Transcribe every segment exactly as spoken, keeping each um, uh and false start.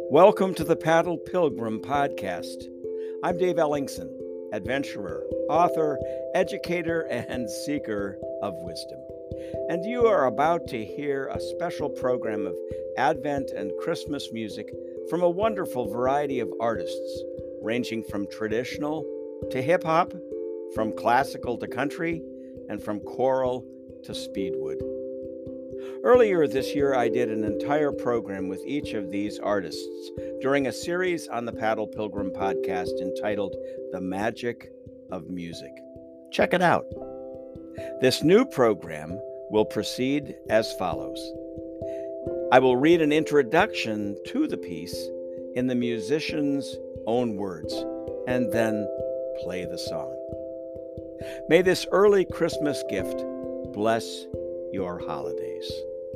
Welcome to the Paddle Pilgrim podcast. I'm Dave Ellingson, adventurer, author, educator, and seeker of wisdom. And you are about to hear a special program of Advent and Christmas music from a wonderful variety of artists, ranging from traditional to hip-hop, from classical to country, and from choral to speedwood. Earlier this year, I did an entire program with each of these artists during a series on the Paddle Pilgrim podcast entitled The Magic of Music. Check it out. This new program will proceed as follows. I will read an introduction to the piece in the musician's own words, and then play the song. May this early Christmas gift bless your holidays.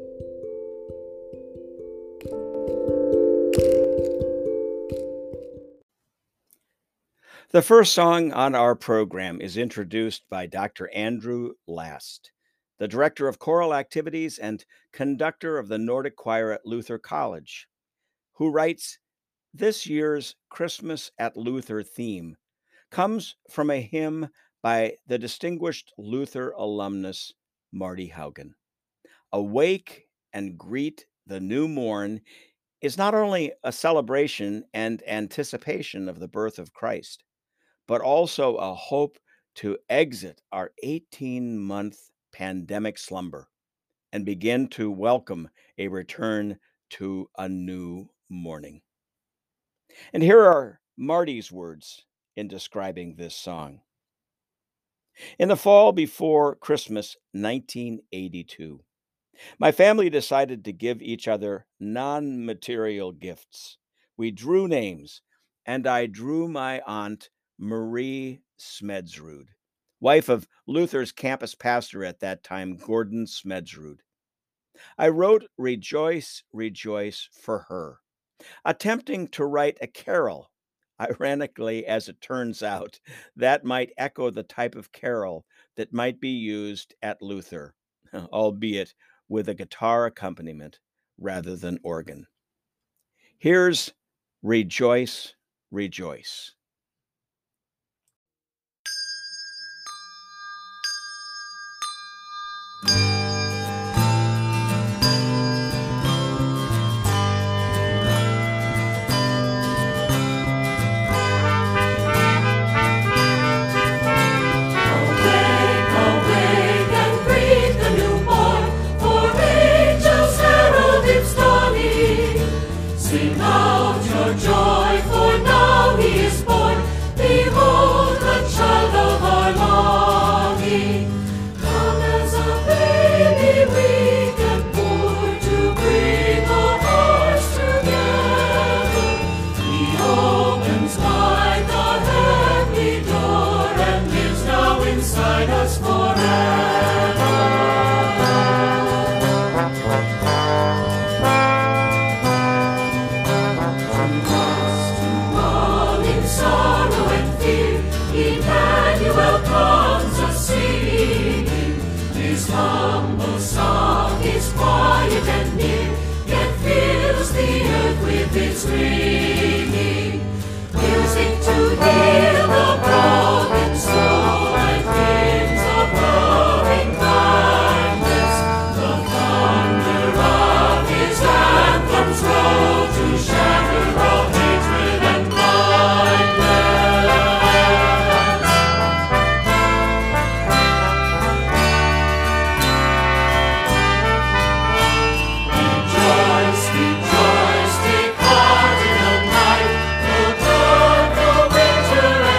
The first song on our program is introduced by Doctor Andrew Last, the Director of Choral Activities and conductor of the Nordic Choir at Luther College, who writes, "This year's Christmas at Luther theme comes from a hymn by the distinguished Luther alumnus Marty Haugen. Awake and greet the new morn is not only a celebration and anticipation of the birth of Christ, but also a hope to exit our eighteen-month pandemic slumber and begin to welcome a return to a new morning." And here are Marty's words in describing this song. In the fall before Christmas nineteen eighty-two, my family decided to give each other non-material gifts. We drew names, and I drew my aunt Marie Smedsrud, wife of Luther's campus pastor at that time, Gordon Smedsrud. I wrote Rejoice, Rejoice for her, attempting to write a carol. Ironically, as it turns out, that might echo the type of carol that might be used at Luther, albeit with a guitar accompaniment rather than organ. Here's Rejoice, Rejoice. It's ringing, music to heal the broken soul and hymns of loving kindness. The thunder of his anthems roll to shatter all hatred and Rejoice, rejoice, take heart in the night, no dark, no winter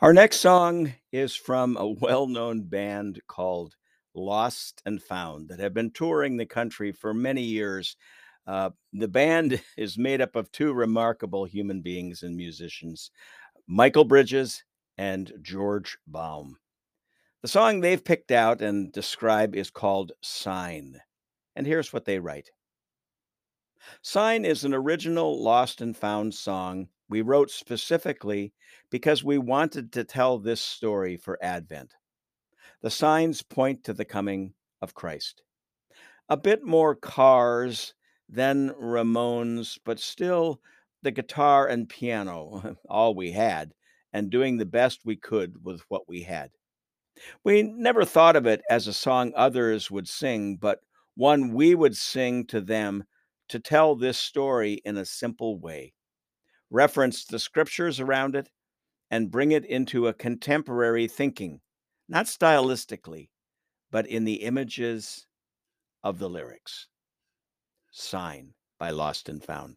Our next song is from a well known band called Lost and Found that have been touring the country for many years. Uh, the band is made up of two remarkable human beings and musicians, Michael Bridges and George Baum. The song they've picked out and describe is called Sign. And here's what they write. Sign is an original Lost and Found song we wrote specifically because we wanted to tell this story for Advent. The signs point to the coming of Christ. A bit more Cars than Ramones, but still the guitar and piano, all we had, and doing the best we could with what we had. We never thought of it as a song others would sing, but one we would sing to them to tell this story in a simple way, reference the scriptures around it, and bring it into a contemporary thinking, not stylistically, but in the images of the lyrics. Sign by Lost and Found.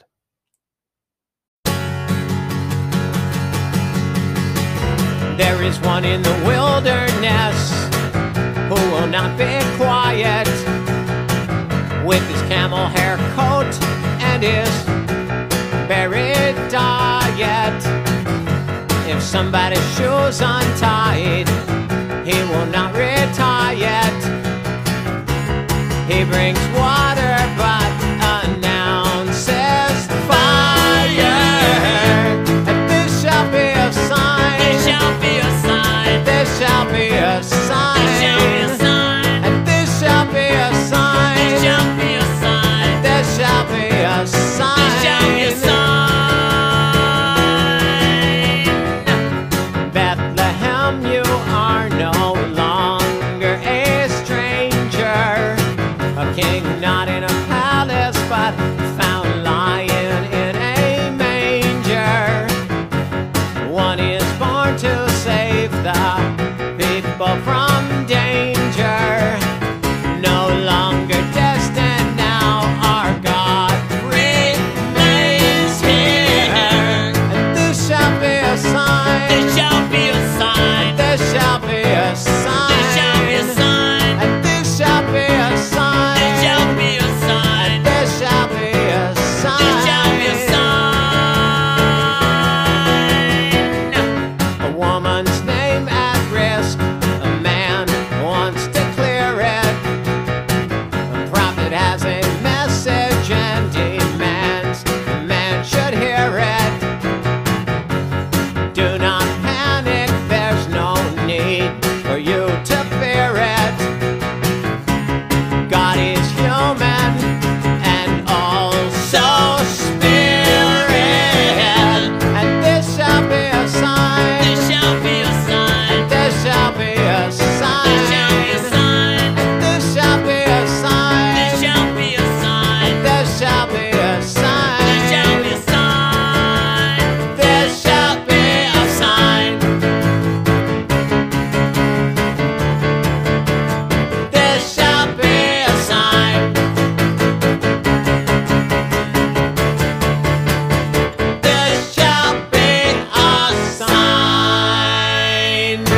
There is one in the wilderness who will not be quiet, with his camel hair coat and his buried diet. If somebody's shoes untied, he will not retire yet. He brings water but announces fire, and this shall be a sign. There shall be a sign. There shall be a sign. There shall be a sign. And this shall be a sign. There shall be a sign. There shall be a sign. There shall be a sign. Bethlehem, you are no longer a stranger, a king not in a palace, but found lying in a manger. One is born to save the people from danger. No longer destined now, our God remains here. And this shall be a sign. There shall be a sign. There shall be a sign. There shall be a sign. And this shall be a sign. There shall be a sign. There shall be a sign. There shall be a sign. A woman's name at risk, a man wants to clear it. A prophet has a message and demands a man should hear it. Do not panic, there's no need for you to fear it. God is human and also spirit, and this shall be a sign. There shall be a sign. There shall be a sign. There shall be a sign. This shall be a sign. There shall be a sign. There shall be a sign. There shall be a sign. There shall be a sign. There shall be a sign. There shall be a sign.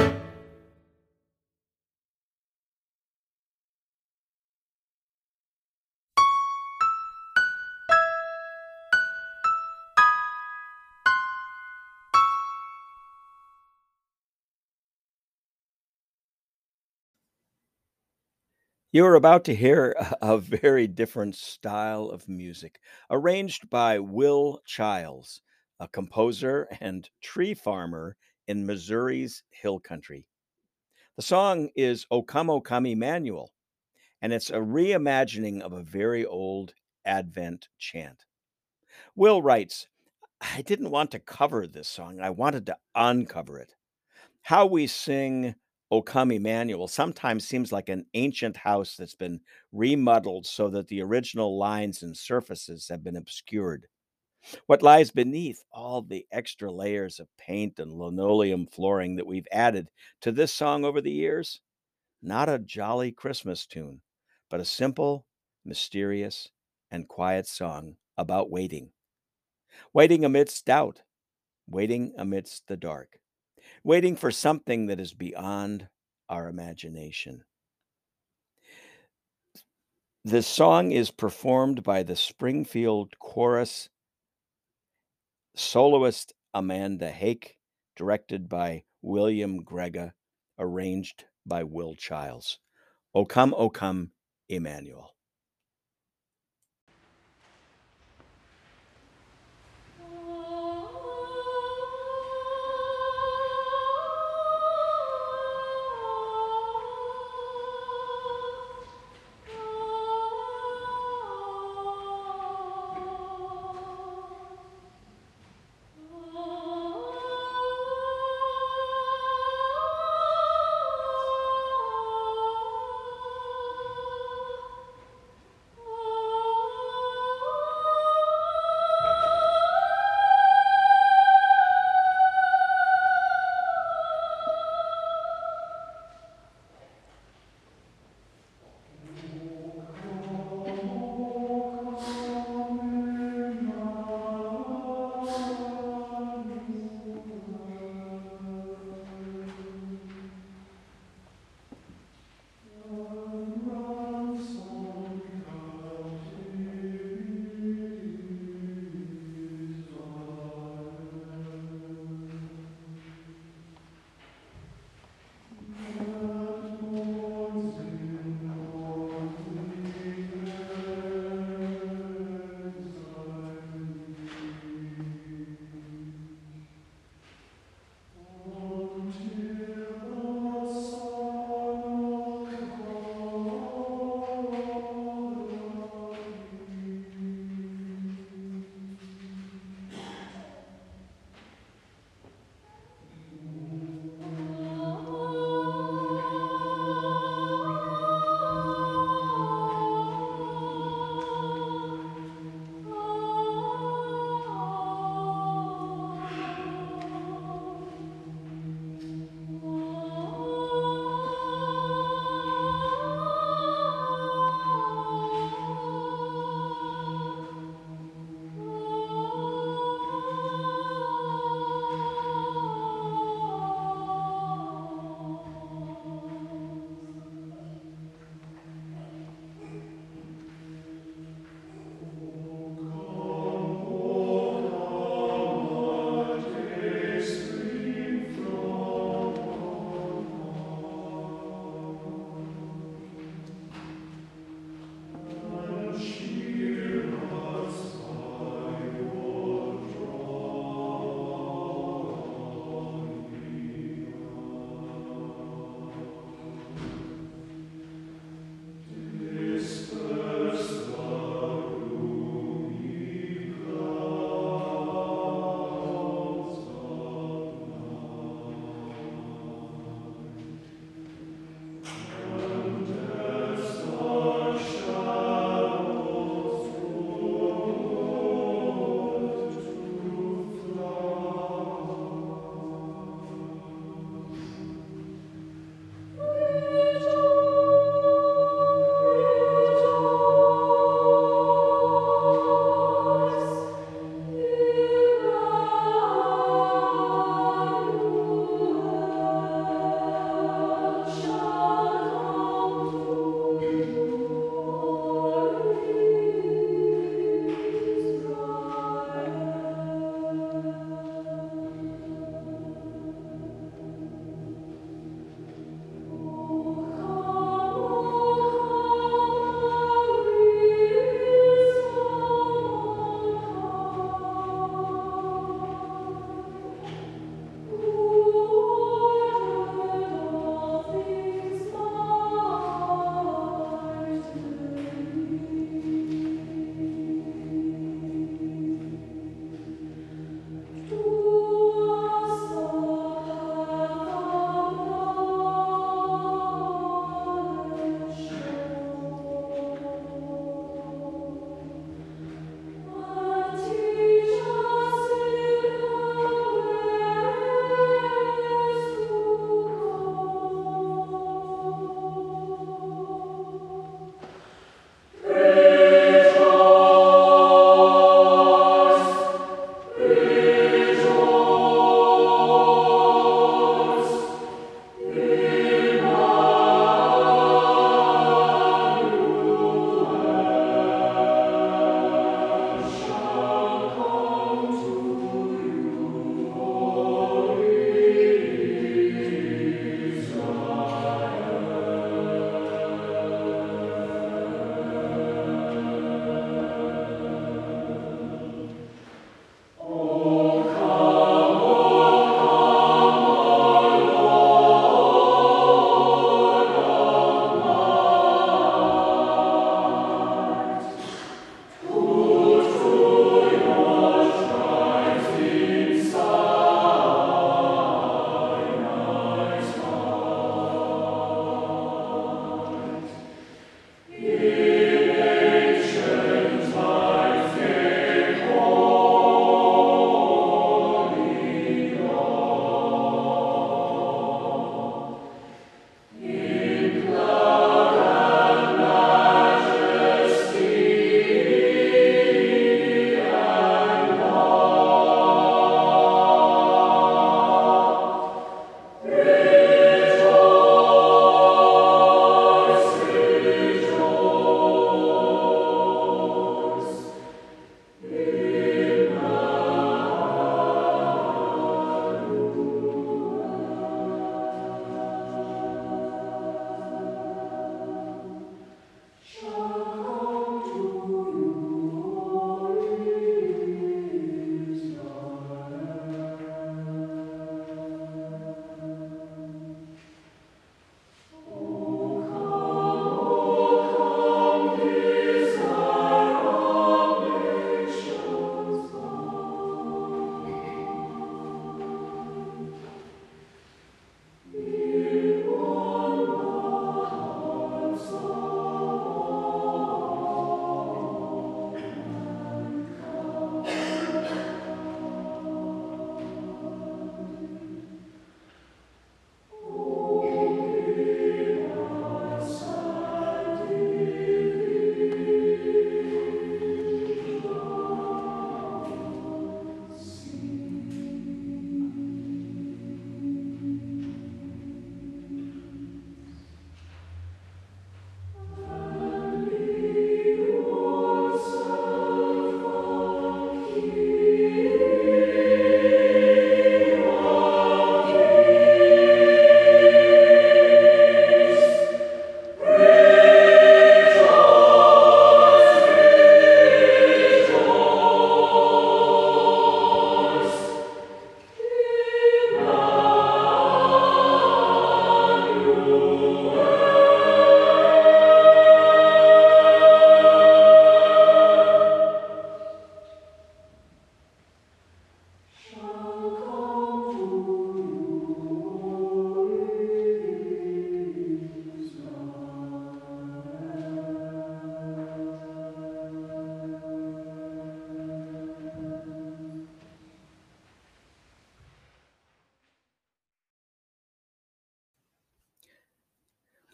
You're about to hear a a very different style of music, arranged by Will Childs, a composer and tree farmer in Missouri's hill country. The song is O Come, O Come, Emmanuel, and it's a reimagining of a very old Advent chant. Will writes, I didn't want to cover this song, I wanted to uncover it. How we sing O Come Emmanuel sometimes seems like an ancient house that's been remodeled so that the original lines and surfaces have been obscured. What lies beneath all the extra layers of paint and linoleum flooring that we've added to this song over the years? Not a jolly Christmas tune, but a simple, mysterious, and quiet song about waiting. Waiting amidst doubt, waiting amidst the dark. waiting for something that is beyond our imagination. This song is performed by the Springfield Chorus, soloist Amanda Hake, directed by William Grega, arranged by Will Childs. O come, O come, Emmanuel.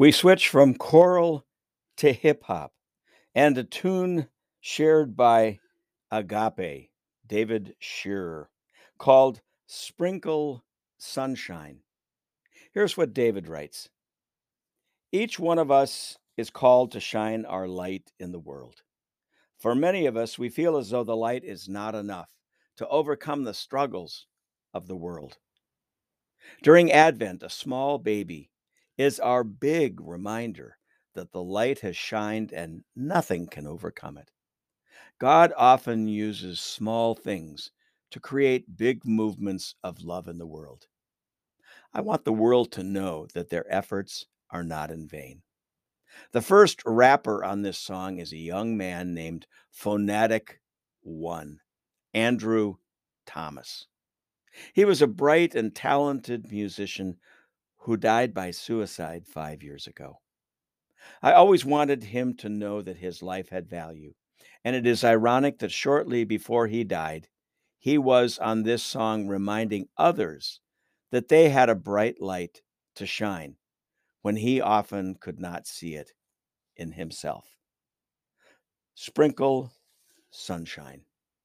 We switch from choral to hip hop and a tune shared by Agape, David Shearer, called Sprinkle Sunshine. Here's what David writes. Each one of us is called to shine our light in the world. For many of us, we feel as though the light is not enough to overcome the struggles of the world. During Advent, a small baby is our big reminder that the light has shined and nothing can overcome it. God often uses small things to create big movements of love in the world. I want the world to know that their efforts are not in vain. The first rapper on this song is a young man named Phonetic One, Andrew Thomas. He was a bright and talented musician who died by suicide five years ago. I always wanted him to know that his life had value, and it is ironic that shortly before he died, he was on this song reminding others that they had a bright light to shine when he often could not see it in himself. Sprinkle Sunshine.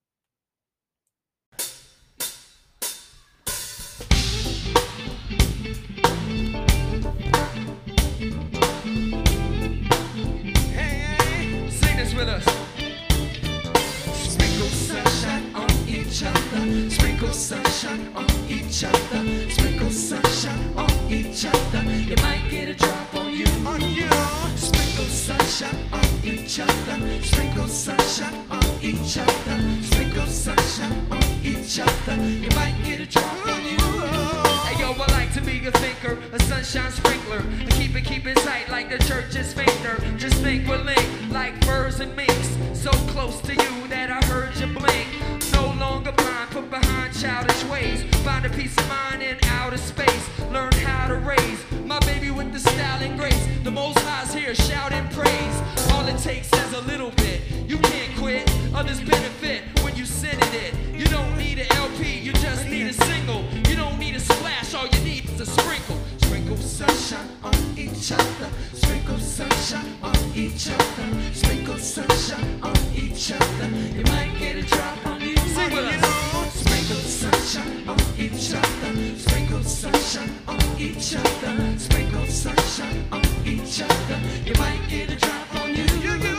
Hey, sing this with us. Sprinkle sunshine on each other. Sprinkle sunshine on each other. Sprinkle sunshine on each other. You might get a drop on you. On you. Sprinkle sunshine on each other. Sprinkle sunshine on each other. Sprinkle sunshine on each other. You might get a drop on you. Hey yo, I like to be a thinker, a sunshine sprinkler. I keep it, keep it tight like the church's finger. Just think we're linked like birds and minks. So close to you that I heard you blink. No longer blind, put behind childish ways. Find a peace of mind in outer space. Learn how to raise my baby with the style and grace. The Most High's here shouting praise. All it takes is a little bit. You can't quit, others benefit when you send it. You don't need an L P, you just need a single. You don't need a splash, all you need is a sprinkle. Sprinkle sunshine on each other. Sprinkle sunshine on each other. Sprinkle sunshine on each other. You might get a drop on you. Sing with us. Sprinkle sunshine on each other. Sprinkle sunshine on each other. Sprinkle sunshine on each other. You might get a drop on you.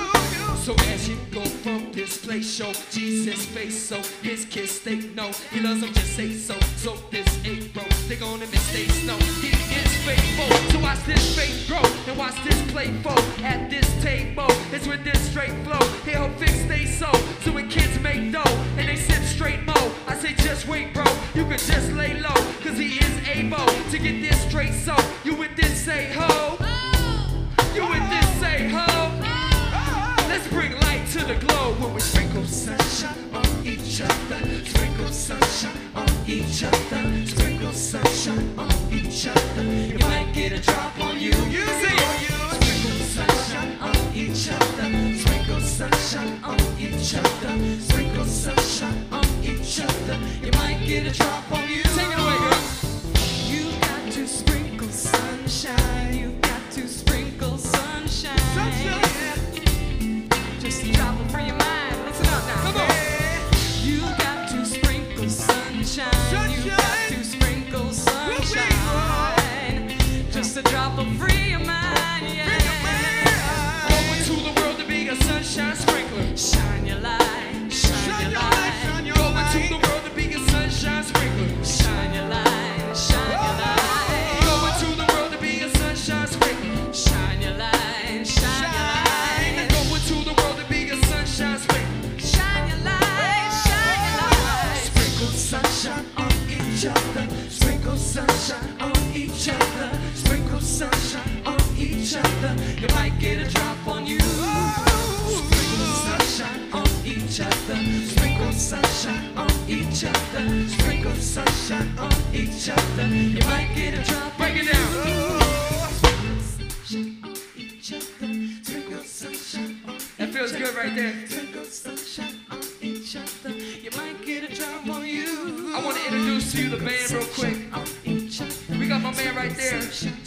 So as you go from this place, show Jesus face, so his kids they know he loves them, just say so. So this ain't bro, they gonna mistakes, no, he is faithful. So watch this faith grow and watch this play flow at this table. It's with this straight flow, he'll fix they soul. So when kids make dough and they sip straight mo, I say just wait, bro, you can just lay low, cause he is able to get this straight. So you with this say ho, you with this say ho. Let's bring light to the globe when we sprinkle sunshine on each other. Sprinkle sunshine on each other. Sprinkle sunshine on each other. You might get a drop on you. You see it. Sprinkle sunshine on each other. Sprinkle sunshine on each other. Sprinkle sunshine on each other. You might get a drop on you. Take it away, girl. You got to sprinkle sunshine. You got to sprinkle sunshine. Sunshine. Just a drop it for your mind. Listen up now. Come on. You got to sprinkle sunshine. sunshine. You got to sprinkle sunshine. Just a drop of free your mind. Yeah. Going to the world to be a sunshine sprinkler. Shine your light. Shine, your light. Shine your Going light. To the world to be a sunshine sprinkler. Shine your light. Shine your light. Going to the world to be a sunshine sprinkler. Shine your light. Shine your light. Going to the world to be a sunshine sprinkler. Shine your light. Shine your light. Sprinkle sunshine on each other. Sprinkle sunshine on each other. Sprinkle sunshine on each other. You might get a drop on you. Sprinkle sunshine on each other. Sprinkle sunshine on each other. Sprinkle sunshine on each other. You might get a drop. Break it down. Sunshine on each other. Sprinkle sunshine on that feels good right there. Sprinkle sunshine on each other. You might get a drop on you. I want to introduce to you the band real quick. We got my man right there.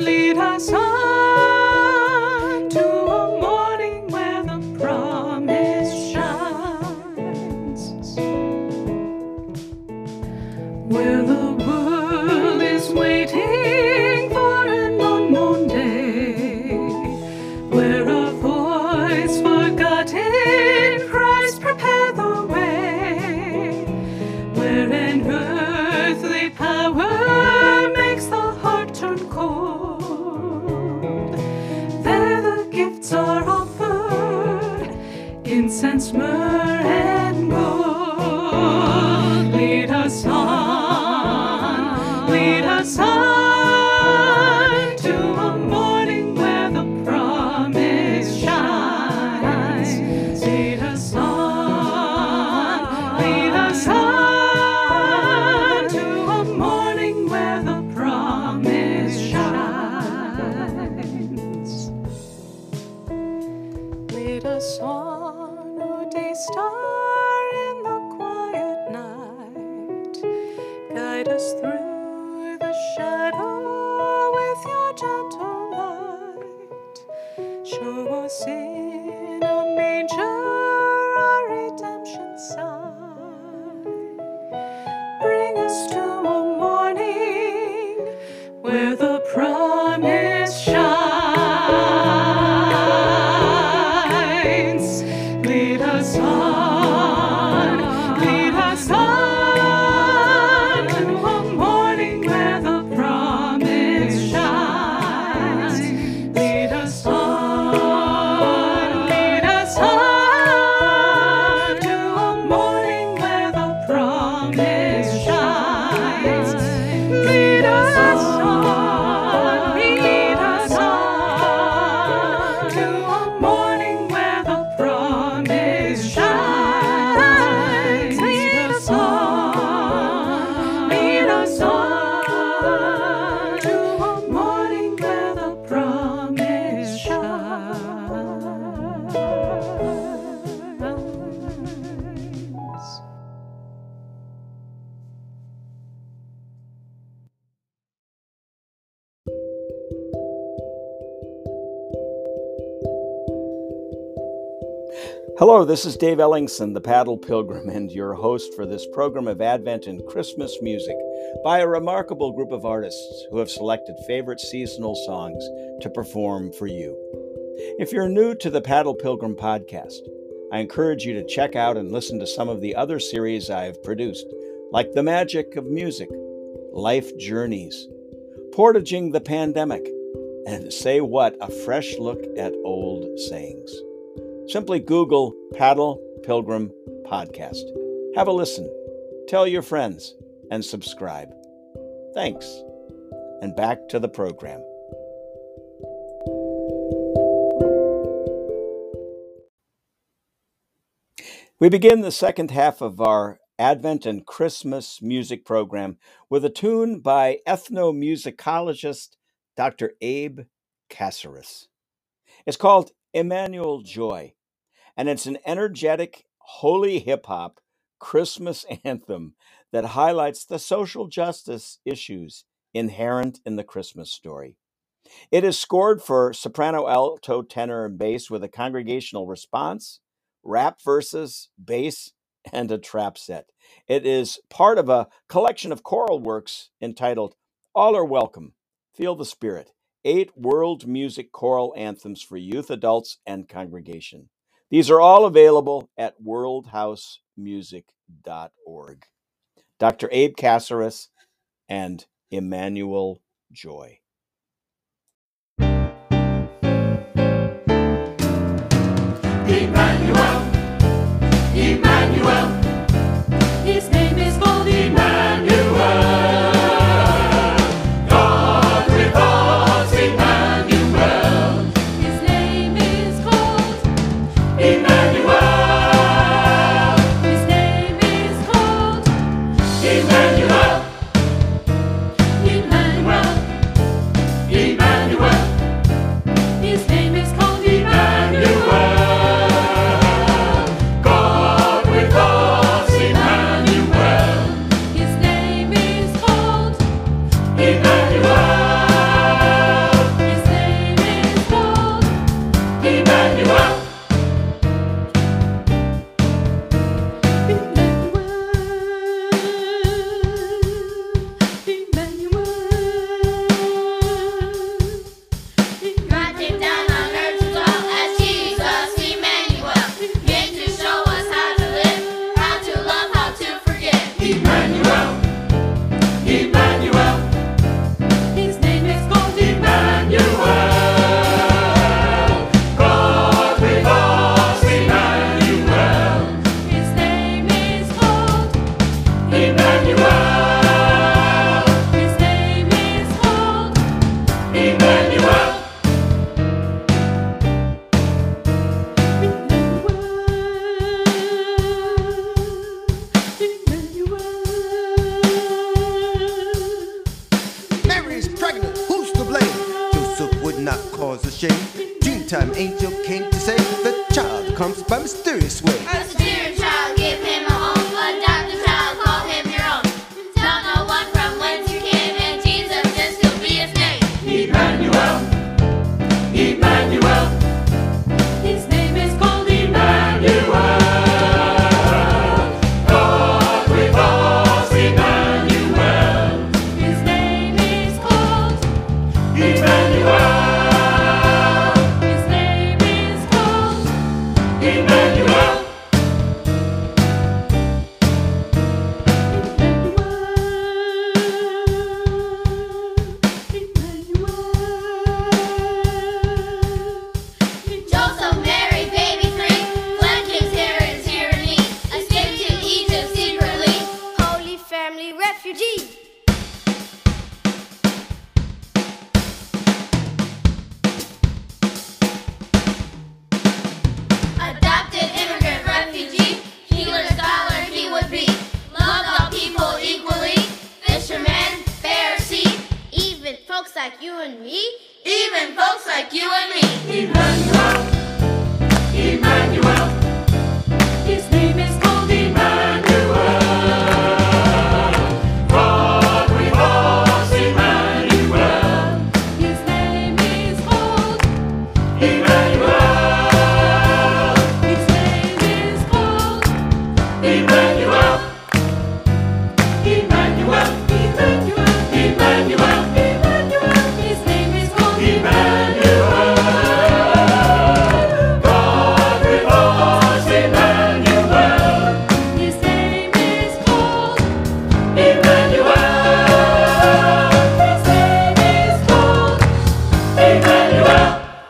lead us on to a morning where the promise shines, where the world is waiting for an unknown day, where a voice forgotten cries, prepare the way, where an earthly power makes the heart turn cold. There the gifts are offered, incense, myrrh, and gold. Lead us on, lead us on to a morning where the promise shines. Lead us on, lead us on to a morning where the promise shines. Lead us on, O day star in the quiet night. Guide us through the shadow with your gentle light. Show us in a manger our redemption sign. Bring us to a morning where the promise shines. Lead us on, lead us on to a morning where the promise shines. Lead us on, lead us on to a morning where the promise shines. Lead us on, lead us on to a morning where the promise shines. Lead us on, lead us on to a morning where the promise shines. Hello, this is Dave Ellingson, the Paddle Pilgrim, and your host for this program of Advent and Christmas music by a remarkable group of artists who have selected favorite seasonal songs to perform for you. If you're new to the Paddle Pilgrim podcast, I encourage you to check out and listen to some of the other series I have produced, like The Magic of Music, Life Journeys, Portaging the Pandemic, and Say What, a fresh look at old sayings. Simply Google Paddle Pilgrim Podcast. Have a listen, tell your friends, and subscribe. Thanks. And back to the program. We begin the second half of our Advent and Christmas music program with a tune by ethnomusicologist Doctor Abe Caceres. It's called Emmanuel Joy, and it's an energetic, holy hip-hop Christmas anthem that highlights the social justice issues inherent in the Christmas story. It is scored for soprano, alto, tenor, and bass with a congregational response, rap verses, bass, and a trap set. It is part of a collection of choral works entitled All Are Welcome, Feel the Spirit, Eight World Music Choral Anthems for Youth, Adults, and Congregation. These are all available at world house music dot org. Doctor Abe Caceres and Emmanuel Joy. Emmanuel, Emmanuel, His name is called Emmanuel. God with us, Emmanuel. His name is called Emmanuel, His name is called Emmanuel, Emmanuel. not cause a shame. Dreamtime angel came to say the child comes by mysterious way. A dear child, give him a home. Adopt the child, call him your own. Tell no one from whence you came, and Jesus, this will be his name. Emmanuel, Emmanuel, His name is called Emmanuel. God with us, Emmanuel, His name is called. Emmanuel, His name is called. Emmanuel. Joseph, Mary, baby three, fled King's Herod's tyranny, escaped to Egypt secretly, Holy Family refugee. Adopted immigrant refugee, healer, scholar he would be, loved all people equally, fisherman, Pharisee, even folks like you and me, even folks like you and me. Emmanuel, Emmanuel, His name is called Emmanuel, God with us, Emmanuel, His name is called. Emmanuel, His name is called. Emmanuel, Emmanuel, Emmanuel. Emmanuel, Emmanuel. His name is called Emmanuel, God with us, Emmanuel, His name is called. Emmanuel, His name is called. Emmanuel.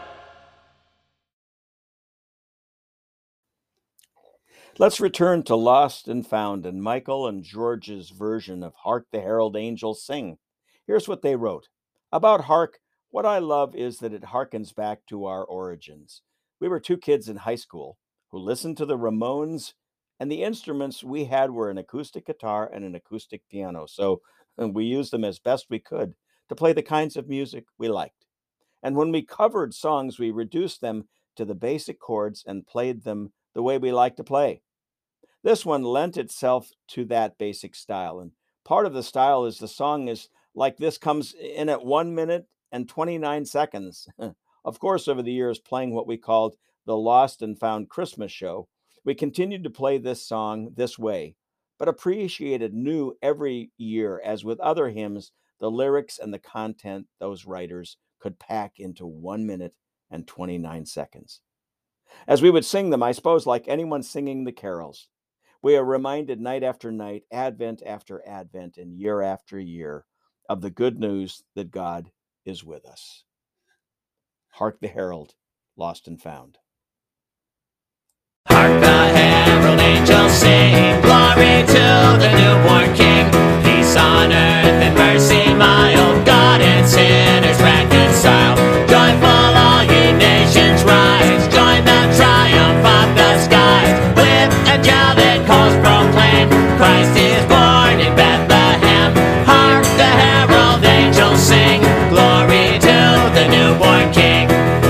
Let's return to Lost and Found and Michael and George's version of Hark the Herald Angels Sing. Here's what they wrote. About Hark, what I love is that it harkens back to our origins. We were two kids in high school who listened to the Ramones, and the instruments we had were an acoustic guitar and an acoustic piano. So uh, we used them as best we could to play the kinds of music we liked. And when we covered songs, we reduced them to the basic chords and played them the way we like to play. This one lent itself to that basic style. And part of the style is the song is like this comes in at one minute and twenty-nine seconds. Of course, over the years, playing what we called the Lost and Found Christmas show, we continued to play this song this way, but appreciated new every year, as with other hymns, the lyrics and the content those writers could pack into one minute and twenty-nine seconds. As we would sing them, I suppose, like anyone singing the carols, we are reminded night after night, Advent after Advent, and year after year of the good news that God is with us. Hark the Herald, Lost and Found. Hark the herald angels sing, glory to the newborn King. Peace on earth and mercy mild, God and sinners reconciled. Joyful all ye nations rise, join the triumph of the skies. With angelic calls proclaim, Christ is born in Bethlehem. Hark the herald angels sing, glory to the newborn King.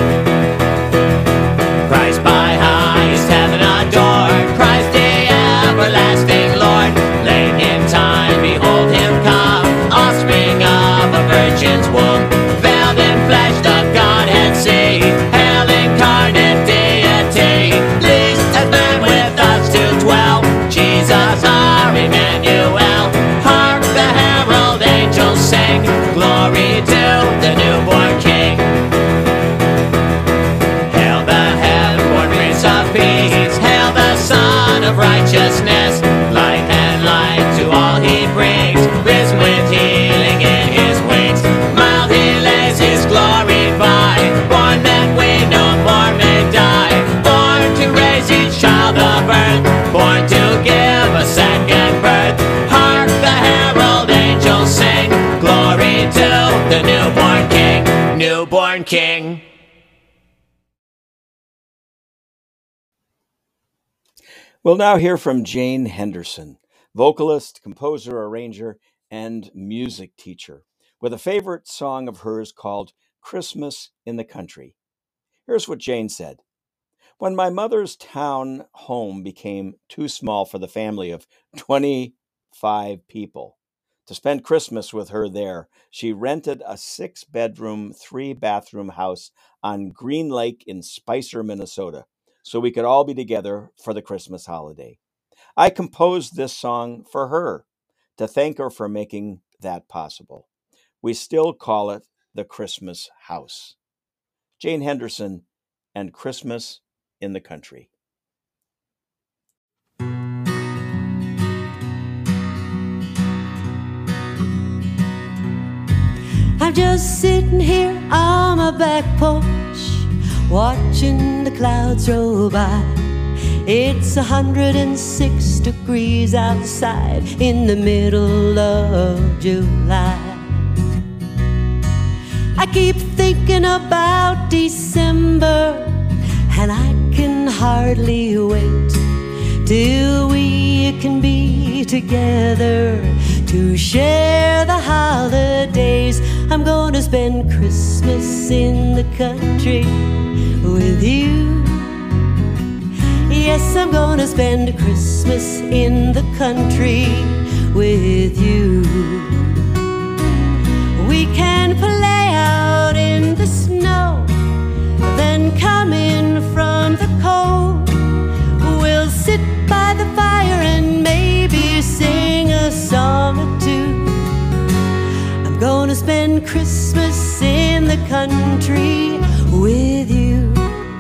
Christ by highest heaven adored, Christ the everlasting Lord. Late in time, behold him come, offspring of a virgin's womb. Veiled in flesh, the Godhead see, hail incarnate deity. Least as man with us to dwell, Jesus our Emmanuel. Hark the herald angels sing, glory to the newborn King. Hail the heaven-born Prince of Peace, hail the Son of Righteousness. Light and light to all he brings, risen with healing in his wings. Mild he lays his glory by, born that we no more may die. Born to raise each child of earth, born to give a second birth. Hark the herald angels sing, glory to the newborn King, newborn King. We'll now hear from Jane Henderson, vocalist, composer, arranger, and music teacher, with a favorite song of hers called Christmas in the Country. Here's what Jane said. When my mother's town home became too small for the family of twenty-five people to spend Christmas with her there, she rented a six-bedroom, three-bathroom house on Green Lake in Spicer, Minnesota, so we could all be together for the Christmas holiday. I composed this song for her to thank her for making that possible. We still call it the Christmas House. Jane Henderson and Christmas in the Country. I'm just sitting here on my back porch, watching the clouds roll by. It's a hundred and six degrees outside in the middle of July. I keep thinking about December, and I can hardly wait till we can be together to share the holidays. I'm gonna spend Christmas in the country with you. Yes, I'm gonna spend Christmas in the country with you. We can play out in the snow, then come in from the cold. We'll sit by the fire and maybe sing a song or two. I'm gonna spend Christmas in the country with you.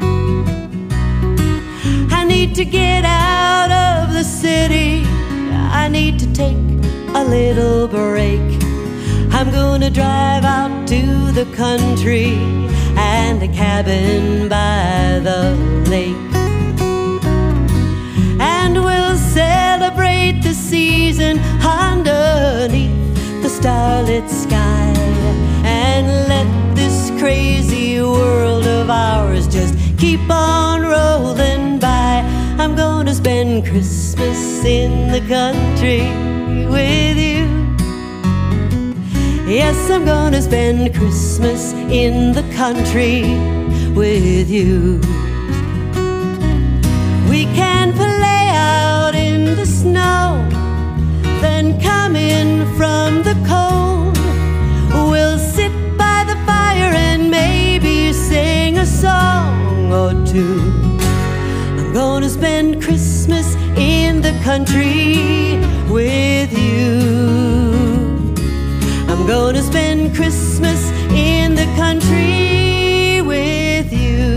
I need to get out of the city. I need to take a little break. I'm gonna drive out to the country and a cabin by the lake. And we'll celebrate the season underneath the starlit sky, and let this crazy world of ours just keep on rolling by. I'm gonna spend Christmas in the country with you. Yes, I'm gonna spend Christmas in the country with you. We can play out in the snow, then come in from the cold. We'll sit by the fire and maybe sing a song or two. I'm gonna spend Christmas in the country with you. I'm gonna spend Christmas in the country with you.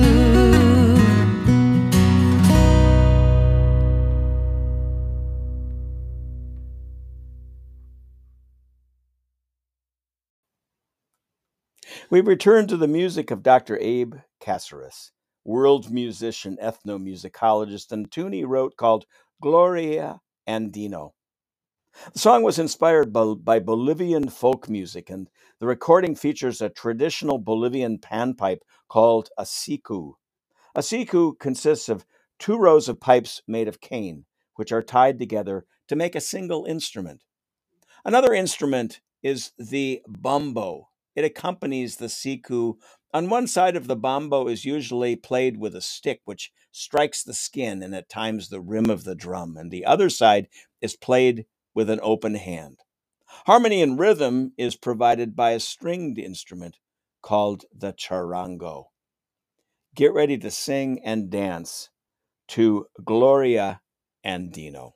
We return to the music of Doctor Abe Caceres, world musician, ethnomusicologist, and tune he wrote called Gloria Andino. The song was inspired by, by Bolivian folk music, and the recording features a traditional Bolivian panpipe called a siku. A siku consists of two rows of pipes made of cane, which are tied together to make a single instrument. Another instrument is the bombo. It accompanies the siku. On one side of the bombo is usually played with a stick, which strikes the skin and at times the rim of the drum, and the other side is played with an open hand. Harmony and rhythm is provided by a stringed instrument called the charango. Get ready to sing and dance to Gloria Andino.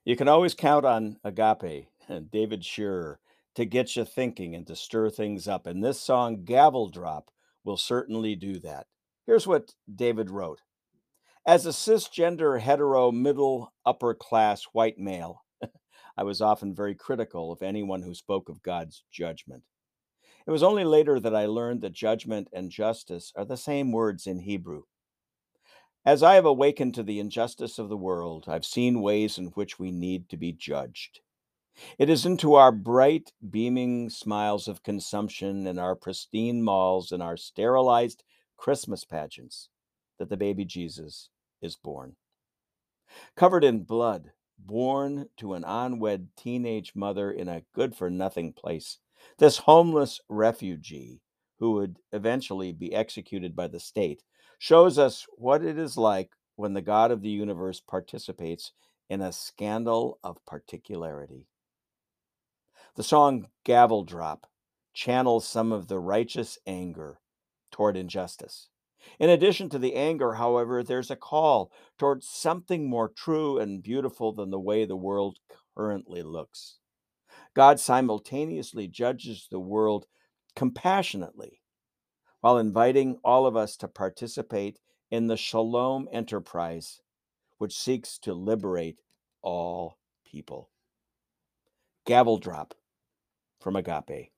You can always count on Agape and David Shearer to get you thinking and to stir things up. And this song, Gavel Drop, will certainly do that. Here's what David wrote. As a cisgender, hetero, middle, upper class white male, I was often very critical of anyone who spoke of God's judgment. It was only later that I learned that judgment and justice are the same words in Hebrew. As I have awakened to the injustice of the world, I've seen ways in which we need to be judged. It is into our bright, beaming smiles of consumption and our pristine malls and our sterilized Christmas pageants that the baby Jesus is born. Covered in blood, born to an unwed teenage mother in a good-for-nothing place, this homeless refugee, who would eventually be executed by the state, shows us what it is like when the God of the universe participates in a scandal of particularity. The song Gavel Drop channels some of the righteous anger toward injustice. In addition to the anger, however, there's a call towards something more true and beautiful than the way the world currently looks. God simultaneously judges the world compassionately while inviting all of us to participate in the Shalom enterprise, which seeks to liberate all people. Gavel Drop from Agape.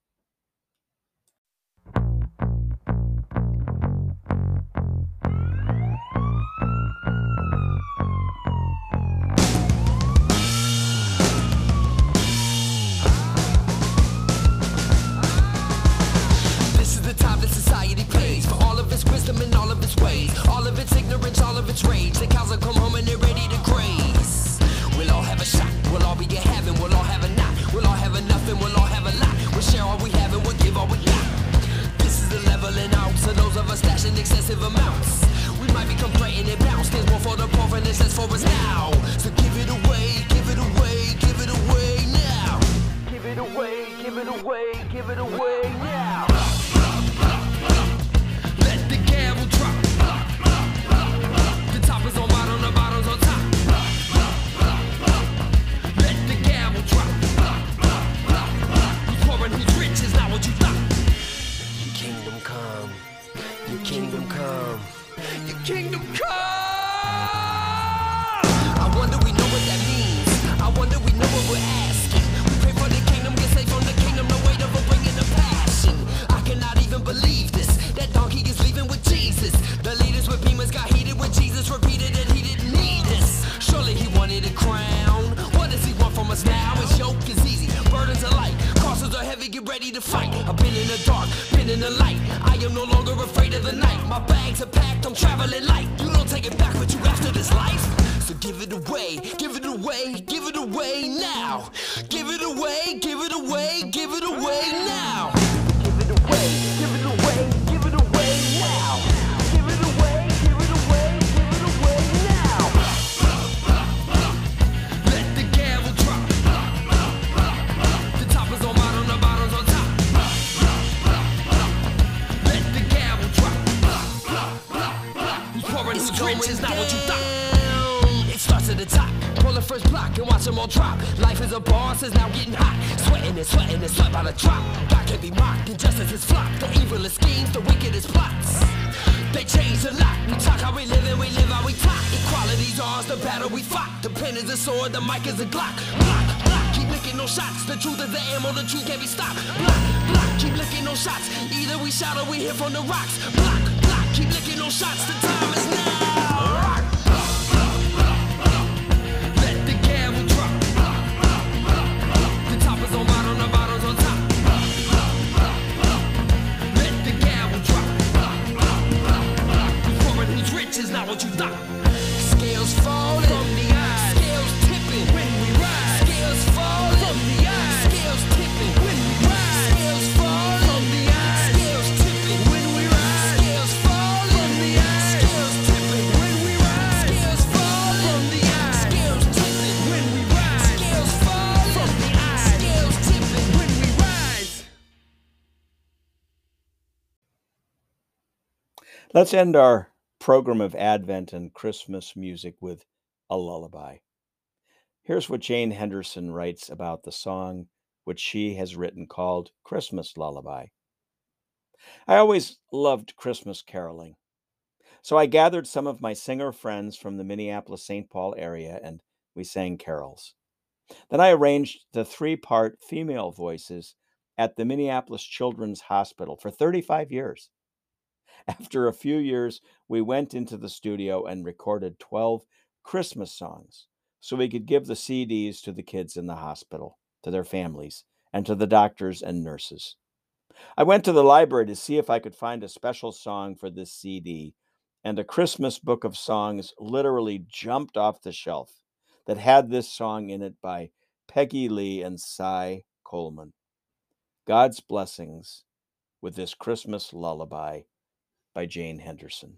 This is the time that society pays for all of its wisdom and all of its ways, all of its ignorance, all of its rage. The cows will come home and they're ready to graze. We'll all have a shot, we'll all be in heaven, we'll all have a knot, we'll all have enough and we'll all have a lot. We'll share all we have and we'll give all we got. This is the leveling out, so those of us stashing excessive amounts. We might become threatened and bounce. There's more for the poor and there's less for us now. So give it away, give it away, give it away now. Give it away, give it away, give it away now. Let the gavel drop. The top is on bottom, the bottom's on top. Let the gavel drop. Who's poor and who's rich is not what you thought. Your kingdom come, your kingdom come, your kingdom come. I wonder we know what that means. I wonder we know what we're asking. We pray for the kingdom, get safe from the kingdom, no weight of a bringing the passion. I cannot even believe this. That donkey is leaving with Jesus. The leaders with beamers got heated when Jesus repeated that he didn't need this. Surely he wanted a crown. What does he want from us now? His yoke is easy, burdens are light, crosses are heavy, get ready to fight. I've been in the dark, been in the light. I am no longer afraid of the night. My bags are packed, I'm traveling light. You don't take it back with you after this life. So give it away, give it away, give it away now. Give it away, give it away, give it away now. Give it away, give it away, give it away now. Give it away, give it away, give it away now. Let the gavel drop. The top is on bottom, the bottom's on top. Let the gavel drop. Who's poor and who's rich is not what you thought. It starts at the top. Pull the first block and watch them all drop. Life is a boss, is now getting hot. Sweating and sweating and sweat by the drop. God can be mocked, injustice is flocked. The evilest schemes, the wickedest plots. They changed a lot. We talk how we live and we live how we talk. Equality's ours, the battle we fought. The pen is a sword, the mic is a Glock. Block, block, keep licking no shots. The truth is the ammo, the truth can't be stopped. Block, block, keep licking no shots. Either we shout or we hear from the rocks. Block, block, keep licking no shots. The time is now. Let the gavel drop. The top is on bottom, the bottom's on top. Let the gavel drop. Who's poor and who's rich is not what you thought. Scales falling from the eyes. Scales tipping when we rise. Scales falling from the eyes. Scales tipping when we rise. Scales falling from the eyes. Scales tipping when we rise. Scales falling from the eyes. Scales tipping when we rise. Scales falling from the eyes. Scales tipping when we rise. Scales falling from the eyes. Scales tipping when we rise. Let's end our program of Advent and Christmas music with a lullaby. Here's what Jane Henderson writes about the song which she has written called Christmas Lullaby. I always loved Christmas caroling, so I gathered some of my singer friends from the Minneapolis-Saint Paul area and we sang carols. Then I arranged the three-part female voices at the Minneapolis Children's Hospital for thirty-five years. After a few years, we went into the studio and recorded twelve Christmas songs so we could give the C Ds to the kids in the hospital, to their families, and to the doctors and nurses. I went to the library to see if I could find a special song for this C D, and a Christmas book of songs literally jumped off the shelf that had this song in it by Peggy Lee and Cy Coleman. God's Blessings with This Christmas Lullaby by Jane Henderson.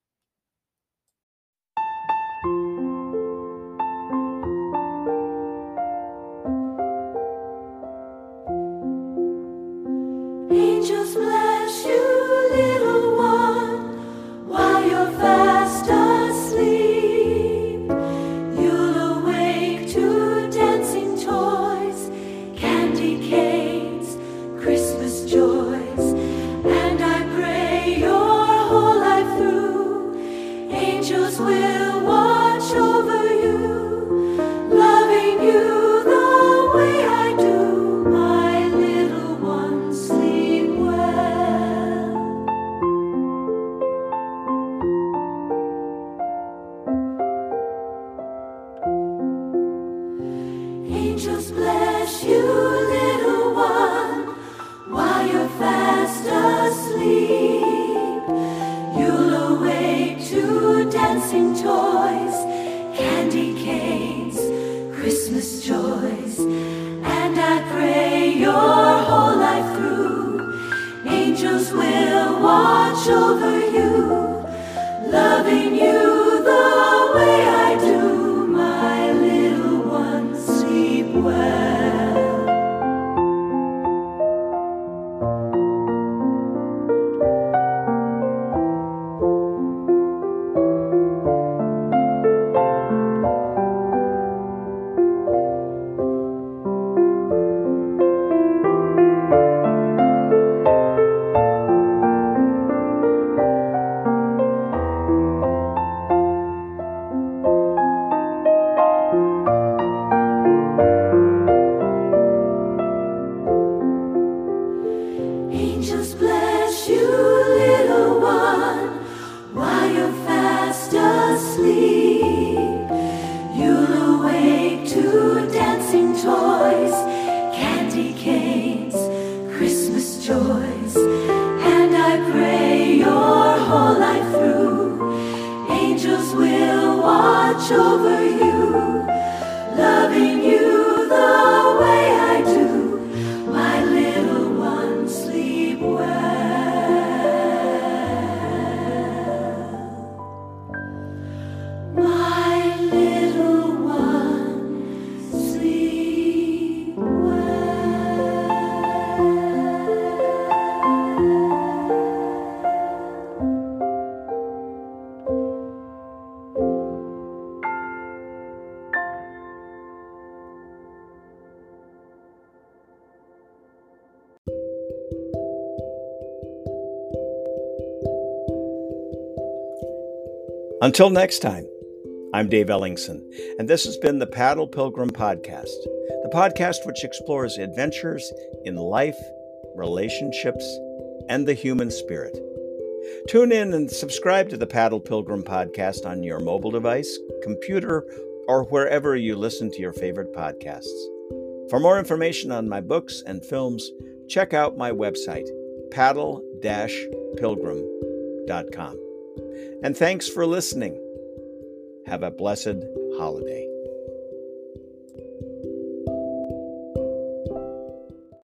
Angels bless you, little one, while you're fast asleep. You'll awake to dancing toys, candy canes, Christmas joys, and I pray your whole life through, angels will watch over you, loving you the way I do, my little one, sleep well. Angels bless you, little one, while you're fast asleep. You'll awake to dancing toys, candy canes, Christmas joys, and I pray your whole life through, angels will watch over you, loving you the way I do, my little one, sleep well. Angels bless you, little one, while you're fast asleep. You'll awake to dancing toys, candy canes, Christmas joys, and I pray your whole life through, angels will watch over you, loving you the way I do, my little one, sleep well. My little one, sleep Until next time, I'm Dave Ellingson, and this has been the Paddle Pilgrim Podcast, the podcast which explores adventures in life, relationships, and the human spirit. Tune in and subscribe to the Paddle Pilgrim Podcast on your mobile device, computer, or wherever you listen to your favorite podcasts. For more information on my books and films, check out my website, paddle dash pilgrim dot com. And thanks for listening. Have a blessed holiday.